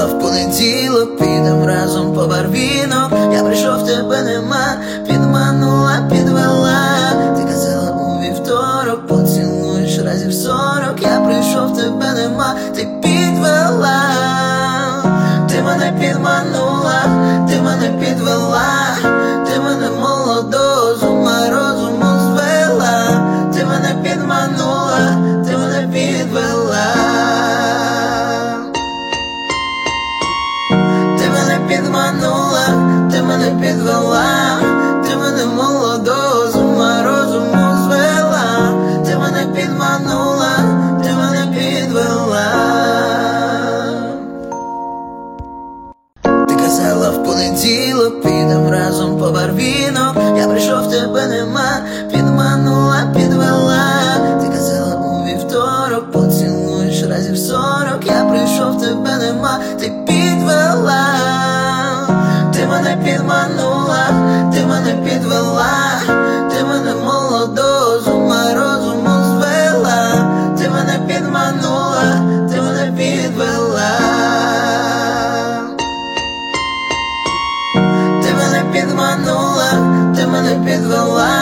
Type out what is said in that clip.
казала в понеділок, підем разом по барвінок. Я прийшов, тебе нема, підманула, підвела. Ти казала у вівторок, поцілуєш разів 40. Я прийшов, тебе нема, ти підвела. Ти мене підманула, ти мене підвела. Ти мене молодого з ума розуму звела. Ти мене підманула, ти мене підвела. Ти мене підманула, ти мене підвела. Ти мене молодого з ума розуму звела. Ти мене підманула, ти мене підвела. Ти казала в понеділок, підем разом по барвінок. Я прийшов, тебе нема, підманула, підвела. Ти казала у вівторок, поцілуєш разів 40. Я прийшов, тебе нема, ти підвела. Ти мене підманула, ти мене підвела. Ти мене молодого з ума розуму звела. Ти мене підманула, ти мене підвела. Ти мене підманула, ти мене підвела.